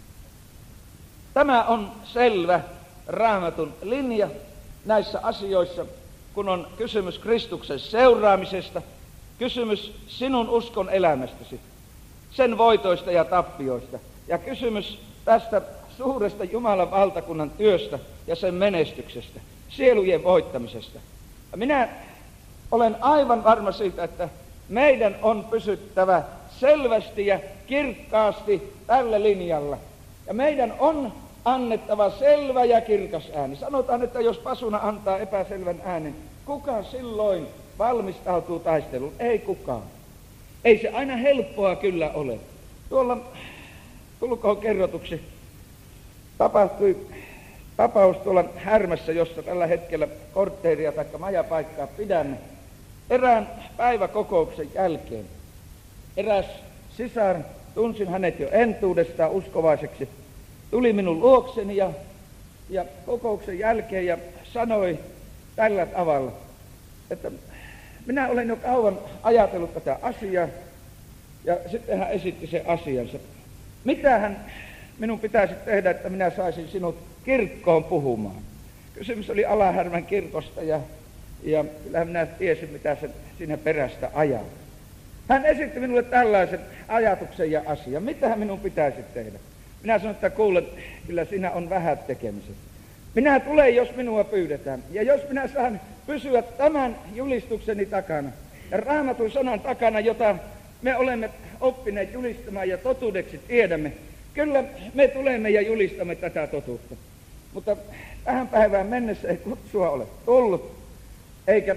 Tämä on selvä Raamatun linja näissä asioissa, kun on kysymys Kristuksen seuraamisesta, kysymys sinun uskon elämästäsi, sen voitoista ja tappioista, ja kysymys tästä suuresta Jumalan valtakunnan työstä ja sen menestyksestä, sielujen voittamisesta. Ja minä olen aivan varma siitä, että meidän on pysyttävä selvästi ja kirkkaasti tällä linjalla. Ja meidän on annettava selvä ja kirkas ääni. Sanotaan, että jos pasuna antaa epäselvän äänen, kuka silloin valmistautuu taisteluun? Ei kukaan. Ei se aina helppoa kyllä ole. Tuolla, tulkoon kerrotuksi, tapahtui tapaus tuolla Härmässä, jossa tällä hetkellä kortteeria tai majapaikkaa pidämme. Erään päiväkokouksen jälkeen eräs sisar, tunsin hänet jo entuudestaan uskovaiseksi, tuli minun luokseni ja, ja kokouksen jälkeen ja sanoi tällä tavalla, että minä olen jo kauan ajatellut tätä asiaa, ja sitten hän esitti sen asiansa. Mitähän minun pitäisi tehdä, että minä saisin sinut kirkkoon puhumaan? Kysymys oli Ala-Härmän kirkosta, ja, ja kyllähän minä tiesin, mitä se siinä perästä ajaa. Hän esitti minulle tällaisen ajatuksen ja asian. Mitähän minun pitäisi tehdä? Minä sanoin, että kuule, kyllä siinä on vähät tekemiset. Minä tulen, jos minua pyydetään. Ja jos minä saan pysyä tämän julistukseni takana ja Raamatun sanan takana, jota me olemme oppineet julistamaan ja totuudeksi tiedämme, kyllä me tulemme ja julistamme tätä totuutta. Mutta tähän päivään mennessä ei kutsua ole tullut, eikä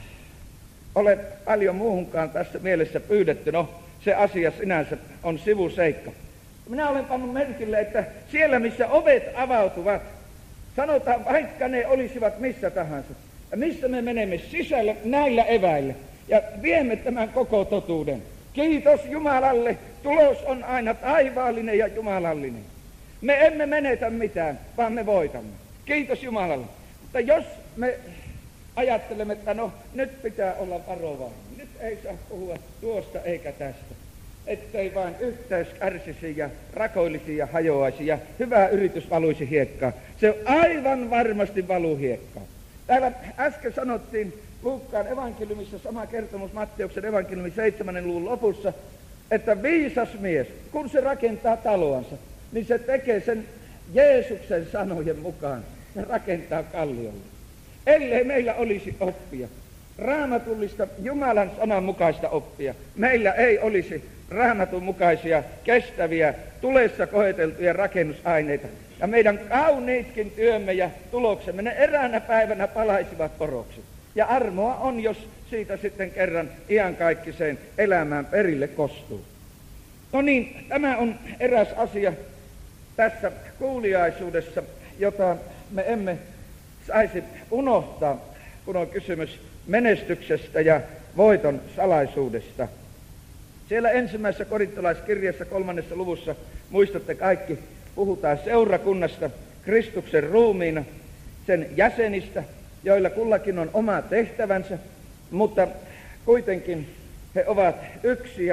ole paljon muuhunkaan tässä mielessä pyydetty. No, se asia sinänsä on sivuseikka. Minä olen pannut merkille, että siellä missä ovet avautuvat, sanotaan vaikka ne olisivat missä tahansa, ja missä me menemme sisälle näillä eväillä ja viemme tämän koko totuuden. Kiitos Jumalalle, tulos on aina taivaallinen ja jumalallinen. Me emme menetä mitään, vaan me voitamme. Kiitos Jumalalle. Mutta jos me ajattelemme, että no nyt pitää olla varovainen, nyt ei saa puhua tuosta eikä tästä, ettei vain yhteys kärsisi ja rakoilisi ja hajoaisi ja hyvä yritys valuisi hiekkaan. Se aivan varmasti valuu hiekkaan. Täällä äsken sanottiin Luukkaan evankeliumissa, sama kertomus Matteuksen evankeliumin seitsemännen luvun lopussa, että viisas mies, kun se rakentaa taloansa, niin se tekee sen Jeesuksen sanojen mukaan. Se rakentaa kalliolle. Ellei meillä olisi oppia, raamatullista Jumalan sanan mukaista oppia, meillä ei olisi Raamatun mukaisia, kestäviä, tulessa koeteltuja rakennusaineita. Ja meidän kauniitkin työmme ja tuloksemme, ne eräänä päivänä palaisivat poroksi. Ja armoa on, jos siitä sitten kerran iankaikkiseen elämään perille kostuu. No niin, tämä on eräs asia tässä kuuliaisuudessa, jota me emme saisi unohtaa, kun on kysymys menestyksestä ja voiton salaisuudesta. Siellä ensimmäisessä korintolaiskirjassa kolmannessa luvussa, muistatte kaikki, puhutaan seurakunnasta, Kristuksen ruumiina, sen jäsenistä, joilla kullakin on oma tehtävänsä, mutta kuitenkin he ovat yksi ja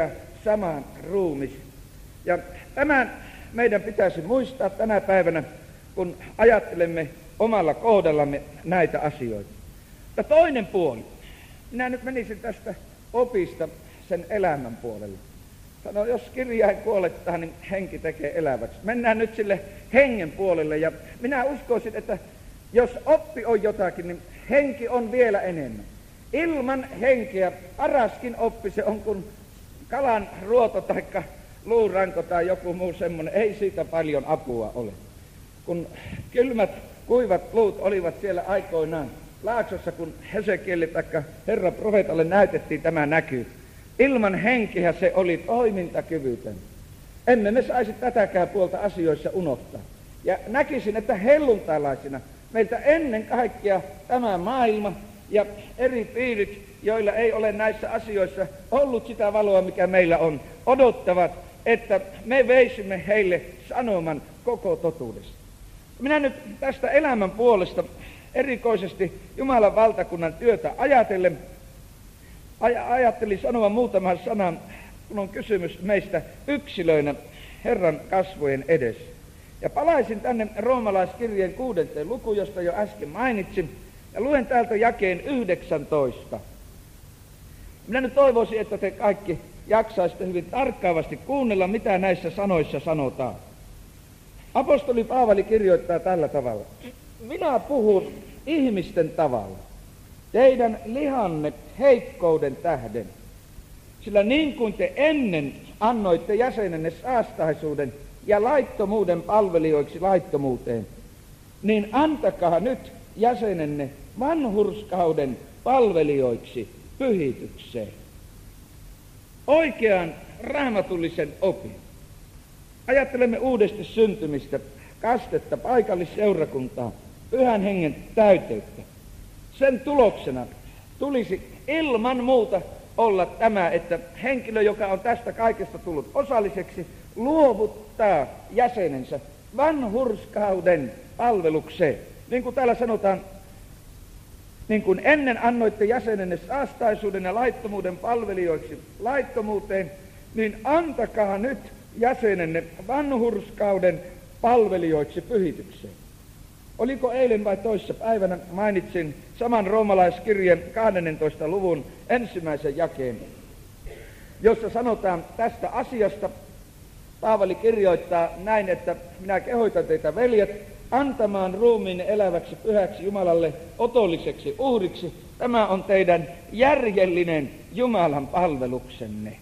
sama ruumis. Ja tämän meidän pitäisi muistaa tänä päivänä, kun ajattelemme omalla kohdallamme näitä asioita. Ja toinen puoli. Minä nyt menisin tästä opista sen elämän puolelle. Sano, jos kirjain kuolettaa, niin henki tekee eläväksi. Mennään nyt sille hengen puolelle. Ja minä uskoisin, että jos oppi on jotakin, niin henki on vielä enemmän. Ilman henkeä paraskin oppi se on kuin kalan ruoto tai luuranko tai joku muu semmoinen. Ei siitä paljon apua ole. Kun kylmät, kuivat luut olivat siellä aikoinaan Laaksossa, kun Hesekielle tai Herran profeetalle näytettiin tämä näky. Ilman henkeä se oli toimintakyvytön. Emme me saisi tätäkään puolta asioissa unohtaa. Ja näkisin, että helluntalaisina meiltä ennen kaikkea tämä maailma ja eri piirit, joilla ei ole näissä asioissa ollut sitä valoa, mikä meillä on, odottavat, että me veisimme heille sanoman koko totuudesta. Minä nyt tästä elämän puolesta erikoisesti Jumalan valtakunnan työtä ajatellen, aj- ajattelin sanoa muutaman sanan, kun on kysymys meistä yksilöinä Herran kasvojen edessä. Ja palaisin tänne roomalaiskirjeen kuudenteen lukuun, josta jo äsken mainitsin, ja luen täältä jakeen yhdeksäntoista. Minä nyt toivoisin, että te kaikki jaksaisitte hyvin tarkkaavasti kuunnella, mitä näissä sanoissa sanotaan. Apostoli Paavali kirjoittaa tällä tavalla. Minä puhun ihmisten tavalla, teidän lihanne heikkouden tähden, sillä niin kuin te ennen annoitte jäsenenne saastaisuuden ja laittomuuden palvelijoiksi laittomuuteen, niin antakaa nyt jäsenenne vanhurskauden palvelijoiksi pyhitykseen. Oikean raamatullisen opin. Ajattelemme uudesti syntymistä, kastetta, paikallisseurakuntaa, pyhän hengen täyteyttä. Sen tuloksena tulisi ilman muuta olla tämä, että henkilö, joka on tästä kaikesta tullut osalliseksi, luovuttaa jäsenensä vanhurskauden palvelukseen. Niin kuin täällä sanotaan, niin kuin ennen annoitte jäsenenne saastaisuuden ja laittomuuden palvelijoiksi laittomuuteen, niin antakaa nyt jäsenenne vanhurskauden palvelijoiksi pyhitykseen. Oliko eilen vai toissa päivänä mainitsin saman roomalaiskirjeen kahdennentoista luvun ensimmäisen jakeen, jossa sanotaan tästä asiasta. Paavali kirjoittaa näin, että minä kehoitan teitä, veljet, antamaan ruumiin eläväksi pyhäksi Jumalalle otolliseksi uhriksi. Tämä on teidän järjellinen Jumalan palveluksenne.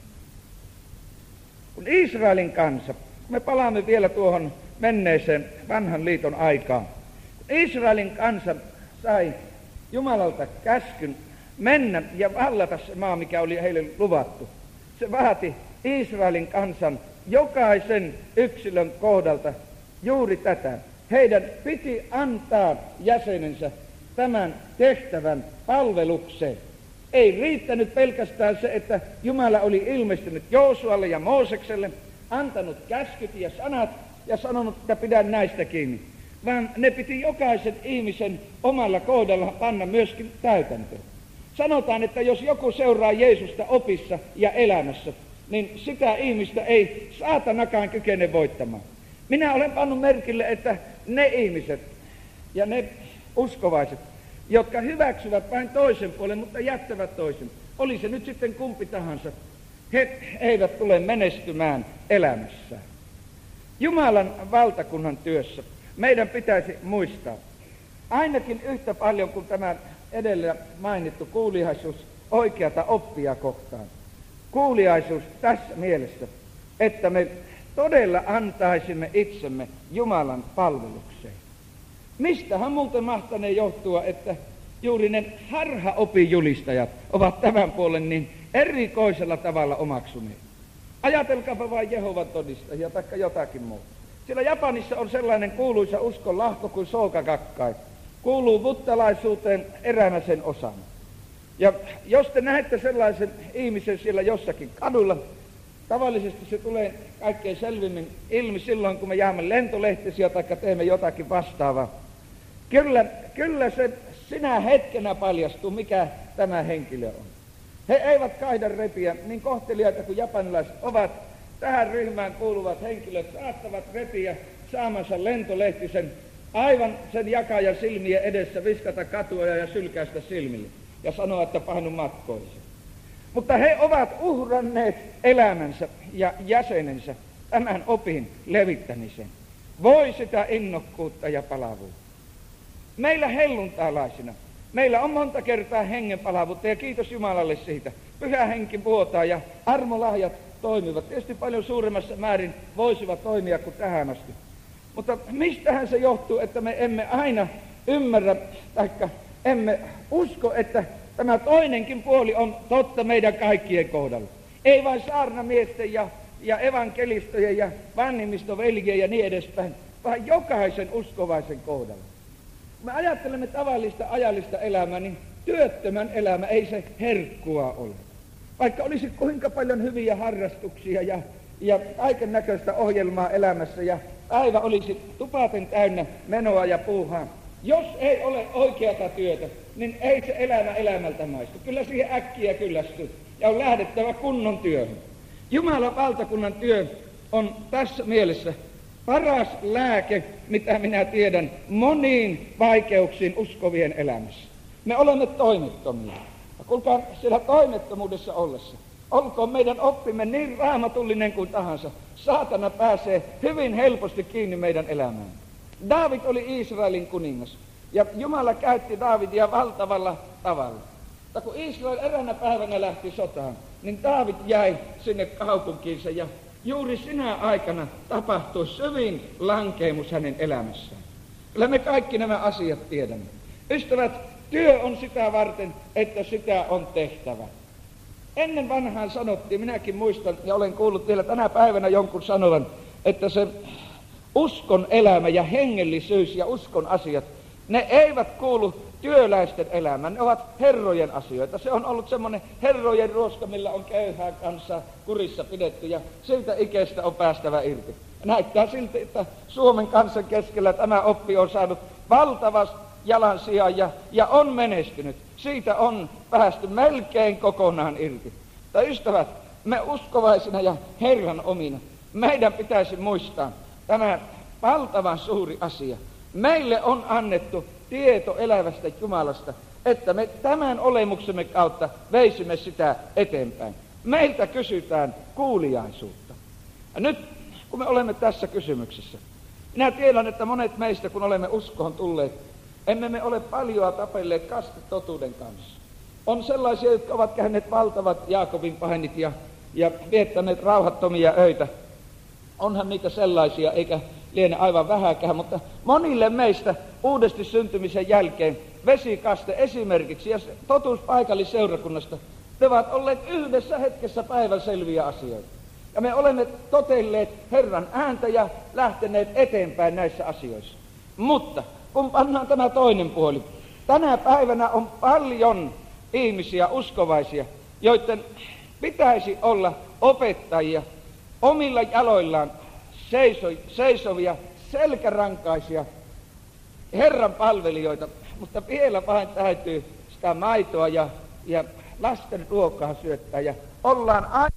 Kun Israelin kansa, me palaamme vielä tuohon menneeseen vanhan liiton aikaan. Kun Israelin kansa sai Jumalalta käskyn mennä ja vallata se maa, mikä oli heille luvattu. Se vaati Israelin kansan jokaisen yksilön kohdalta juuri tätä. Heidän piti antaa jäsenensä tämän tehtävän palvelukseen. Ei riittänyt pelkästään se, että Jumala oli ilmestynyt Joosualle ja Moosekselle, antanut käskyt ja sanat ja sanonut, että pidä näistä kiinni, vaan ne piti jokaisen ihmisen omalla kohdalla panna myöskin täytäntöön. Sanotaan, että jos joku seuraa Jeesusta opissa ja elämässä, niin sitä ihmistä ei saatanakaan kykene voittamaan. Minä olen pannut merkille, että ne ihmiset ja ne uskovaiset, jotka hyväksyvät vain toisen puolen, mutta jättävät toisen, oli se nyt sitten kumpi tahansa, he eivät tule menestymään elämässään. Jumalan valtakunnan työssä meidän pitäisi muistaa ainakin yhtä paljon kuin tämä edellä mainittu kuuliaisuus oikeata oppia kohtaan. Kuuliaisuus tässä mielessä, että me todella antaisimme itsemme Jumalan palvelukseen. Mistähän muuten mahtanee johtua, että juuri ne harhaopijulistajat ovat tämän puolen niin erikoisella tavalla omaksuneet. Ajatelkaapa vain Jehovan todistajia tai jotakin muuta. Siellä Japanissa on sellainen kuuluisa uskon lahko kuin Soka-Gakkai. Kuuluu buddhalaisuuteen eräänä sen osana. Ja jos te näette sellaisen ihmisen siellä jossakin kadulla, tavallisesti se tulee kaikkein selvimmin ilmi silloin, kun me jäämme lentolehtisiä tai teemme jotakin vastaavaa. Kyllä, kyllä se sinä hetkenä paljastuu, mikä tämä henkilö on. He eivät kaida repiä, niin kohteliaita kuin japanilaiset ovat. Tähän ryhmään kuuluvat henkilöt saattavat repiä saamansa lentolehtisen aivan sen jakajan silmien edessä, viskata katuja ja sylkäistä silmille ja sanoa, että painu matkoihin. Mutta he ovat uhranneet elämänsä ja jäsenensä tämän opin levittämisen. Voi sitä innokkuutta ja palavuutta. Meillä helluntaalaisina, meillä on monta kertaa hengenpalavuutta ja kiitos Jumalalle siitä. Pyhä henki vuotaa ja armolahjat toimivat. Tietysti paljon suuremmassa määrin voisivat toimia kuin tähän asti. Mutta mistähän se johtuu, että me emme aina ymmärrä, taikka emme usko, että tämä toinenkin puoli on totta meidän kaikkien kohdalla. Ei vain saarnamiesten ja, ja evankelistojen ja vanhimmistoveljien ja niin edespäin, vaan jokaisen uskovaisen kohdalla. Kun me ajattelemme tavallista ajallista elämää, niin työttömän elämä ei se herkkua ole. Vaikka olisi kuinka paljon hyviä harrastuksia ja, ja kaiken näköistä ohjelmaa elämässä ja päivä olisi tupaten täynnä menoa ja puuhaa. Jos ei ole oikeata työtä, niin ei se elämä elämältä maistu. Kyllä siihen äkkiä kyllästyy ja on lähdettävä kunnon työhön. Jumalan valtakunnan työ on tässä mielessä paras lääke, mitä minä tiedän, moniin vaikeuksiin uskovien elämässä. Me olemme toimettomia. Ja kuulkaa, siellä toimettomuudessa ollessa, olkoon meidän oppimme niin raamatullinen kuin tahansa, saatana pääsee hyvin helposti kiinni meidän elämään. Daavid oli Israelin kuningas, ja Jumala käytti Daavidia valtavalla tavalla. Mutta kun Israel eräänä päivänä lähti sotaan, niin Daavid jäi sinne kaupunkiinsa, ja juuri sinä aikana tapahtui syvin lankeemus hänen elämässään. Kyllä me kaikki nämä asiat tiedämme. Ystävät, työ on sitä varten, että sitä on tehtävä. Ennen vanhaan sanottiin, minäkin muistan ja olen kuullut vielä tänä päivänä jonkun sanovan, että se uskon elämä ja hengellisyys ja uskon asiat, ne eivät kuulu työläisten elämään, ne ovat herrojen asioita. Se on ollut semmoinen herrojen ruoska, millä on köyhää kansaa kurissa pidetty ja siltä ikestä on päästävä irti. Näyttää siltä, että Suomen kansan keskellä tämä oppi on saanut valtavasti jalansijaa ja, ja on menestynyt. Siitä on päästy melkein kokonaan irti. Tai ystävät, me uskovaisina ja Herran omina, meidän pitäisi muistaa tämä valtavan suuri asia. Meille on annettu tieto elävästä Jumalasta, että me tämän olemuksemme kautta veisimme sitä eteenpäin. Meiltä kysytään kuuliaisuutta. Ja nyt, kun me olemme tässä kysymyksessä, minä tiedän, että monet meistä, kun olemme uskoon tulleet, emme me ole paljoa tapelleet kastetotuuden kanssa. On sellaisia, jotka ovat käyneet valtavat Jaakobin painit ja, ja viettäneet rauhattomia öitä. Onhan niitä sellaisia, eikä liene aivan vähäkään, mutta monille meistä uudesti syntymisen jälkeen vesikaste esimerkiksi ja totuus paikallisseurakunnasta, ne ovat olleet yhdessä hetkessä päivänselviä asioita. Ja me olemme totelleet Herran ääntä ja lähteneet eteenpäin näissä asioissa. Mutta kun pannaan tämä toinen puoli, tänä päivänä on paljon ihmisiä, uskovaisia, joiden pitäisi olla opettajia, omilla jaloillaan seiso, seisovia, selkärankaisia Herran palvelijoita, mutta vielä vain täytyy sitä maitoa ja, ja lasten ruokaa syöttää ja ollaan aina